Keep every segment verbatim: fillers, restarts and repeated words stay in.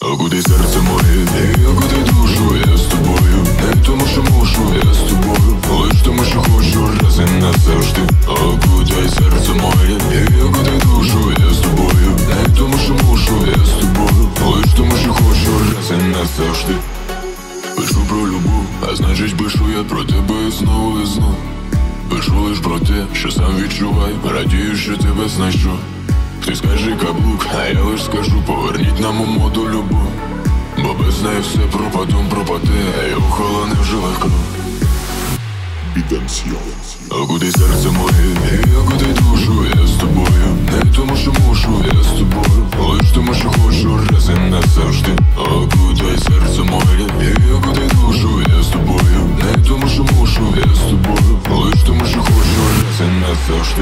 Окутай серце моє, і окутай душу, я з тобою. Не тому, що мушу, я з тобою. Лиш тому, що хочу, раз і назавжди. Окутай серце моє, і окутай душу, я з тобою. Не тому, що мушу, я з тобою. Лиш тому, що хочу, раз і назавжди. Пишу про любов, а значить пишу я про тебе знову і знову. Пишу лиш про те, що сам відчуваю, радію, що тебе знайшов. Ти скажи каблук, а я лиш скажу, поверніть нам у моду любов. Бо без неї все пропадом пропаде, а я охолоне в жилах кров. Окутай серце моє, і окутай душу, я з тобою. Не тому, що мушу, я з тобою. Лиш тому, що хочу, раз і назавжди. Окутай серце моє, і окутай душу, я з тобою. Не тому, що мушу, я з тобою. Лиш тому, що хочу, раз і назавжди.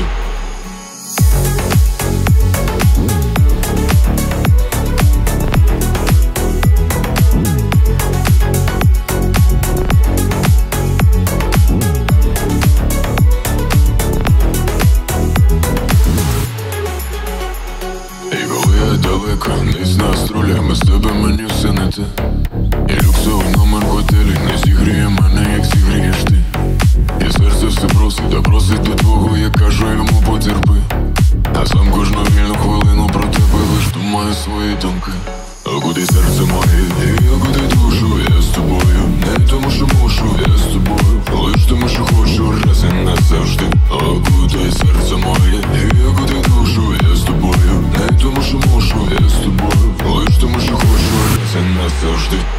Далеко, не з настролями, з тебе мені все не те. І люксовий номер в готелі не зігріє мене, як зігрієш ти. І серце все просить, та просить до твого, я кажу йому потерпи. А сам кожну вільну хвилину про тебе лиш думаю свої думки. Окутай серце моє, і окутай душу, я з тобою. Не тому, що мушу, я з тобою. Лиш тому, що хочу, раз і назавжди. Окутай серце моє, і окутай душу, я з тобою. Не тому, що мушу, я з тобою. Лиш тому, що хочу, раз і назавжди.